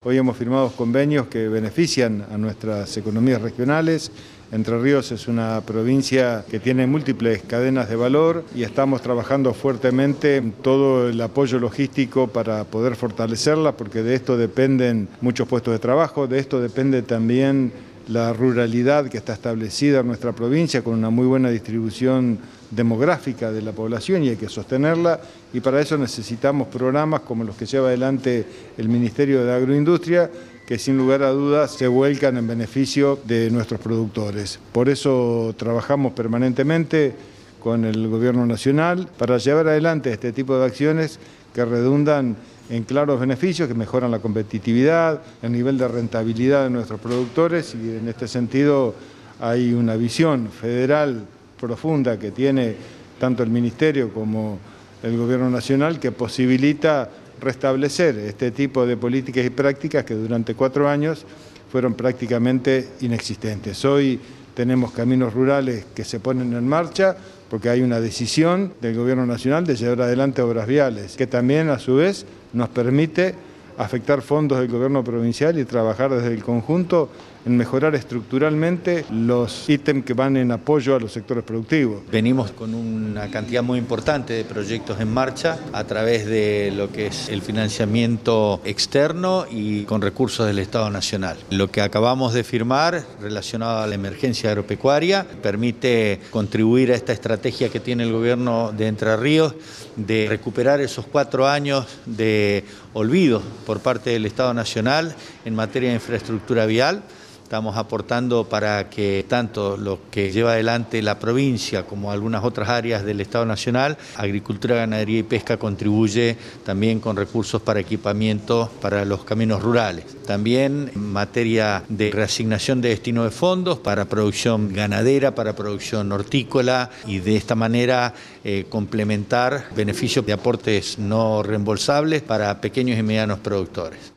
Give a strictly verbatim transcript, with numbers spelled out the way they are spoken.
Hoy hemos firmado convenios que benefician a nuestras economías regionales. Entre Ríos es una provincia que tiene múltiples cadenas de valor y estamos trabajando fuertemente en todo el apoyo logístico para poder fortalecerla, porque de esto dependen muchos puestos de trabajo, de esto depende también la ruralidad que está establecida en nuestra provincia con una muy buena distribución demográfica de la población y hay que sostenerla, y para eso necesitamos programas como los que lleva adelante el Ministerio de Agroindustria, que sin lugar a dudas se vuelcan en beneficio de nuestros productores. Por eso trabajamos permanentemente con el Gobierno Nacional para llevar adelante este tipo de acciones que redundan en claros beneficios, que mejoran la competitividad, el nivel de rentabilidad de nuestros productores, y en este sentido hay una visión federal profunda que tiene tanto el Ministerio como el Gobierno Nacional que posibilita restablecer este tipo de políticas y prácticas que durante cuatro años fueron prácticamente inexistentes. Hoy tenemos caminos rurales que se ponen en marcha porque hay una decisión del Gobierno Nacional de llevar adelante obras viales, que también a su vez nos permite afectar fondos del Gobierno provincial y trabajar desde el conjunto en mejorar estructuralmente los ítems que van en apoyo a los sectores productivos. Venimos con una cantidad muy importante de proyectos en marcha a través de lo que es el financiamiento externo y con recursos del Estado Nacional. Lo que acabamos de firmar relacionado a la emergencia agropecuaria permite contribuir a esta estrategia que tiene el gobierno de Entre Ríos de recuperar esos cuatro años de olvido por parte del Estado Nacional en materia de infraestructura vial. Estamos aportando para que tanto lo que lleva adelante la provincia como algunas otras áreas del Estado Nacional, agricultura, ganadería y pesca, contribuye también con recursos para equipamiento para los caminos rurales. También en materia de reasignación de destino de fondos para producción ganadera, para producción hortícola y de esta manera eh, complementar beneficios de aportes no reembolsables para pequeños y medianos productores.